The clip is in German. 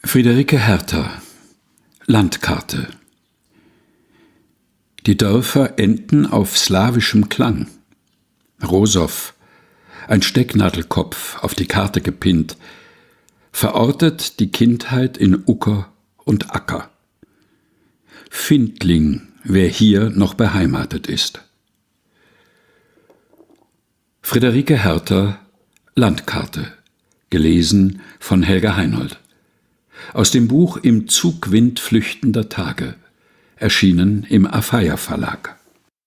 Friederike Hertha, Landkarte. Die Dörfer enden auf slawischem Klang. Rosow, ein Stecknadelkopf auf die Karte gepinnt, verortet die Kindheit in Ucker und Acker. Findling, wer hier noch beheimatet ist. Friederike Hertha, Landkarte, gelesen von Helga Heinold. Aus dem Buch Im Zugwind flüchtender Tage, erschienen im Afeier Verlag.